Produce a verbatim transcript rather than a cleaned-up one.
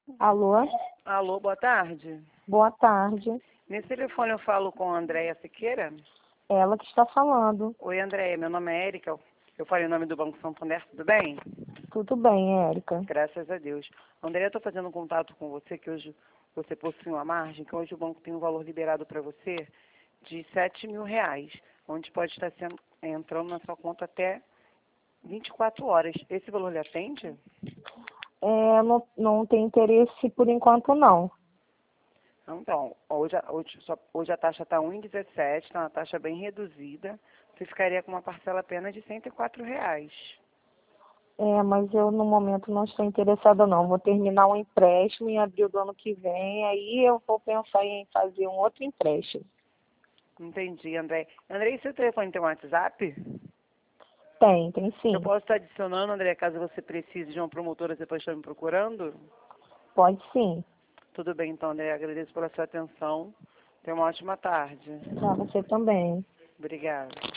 Alô? Alô, boa tarde. Boa tarde. Nesse telefone eu falo com a Andréia Siqueira. Ela que está falando. Oi, Andréia, meu nome é Érica. Eu falei o nome do Banco Santander, tudo bem? Tudo bem, Érica? Graças a Deus. Andréia, eu estou fazendo um contato com você, que hoje você possui uma margem, que hoje o banco tem um valor liberado para você de sete mil reais, onde pode estar sendo, entrando na sua conta até vinte e quatro horas. Esse valor lhe atende? É, não, não tem interesse por enquanto, não. Então, hoje, a- hoje, só- hoje a taxa está um vírgula dezessete, está uma taxa bem reduzida. Você ficaria com uma parcela apenas de cento e quatro reais. É, mas eu no momento não estou interessada, não. Vou terminar um empréstimo em abril do ano que vem, aí eu vou pensar em fazer um outro empréstimo. Entendi, André. André, e seu telefone tem um WhatsApp? Tem, tem Eu sim. posso estar adicionando, André, caso você precise de uma promotora, você pode estar me procurando? Pode sim. Tudo bem, então, André. Agradeço pela sua atenção. Tenha uma ótima tarde. Para você também. Obrigada.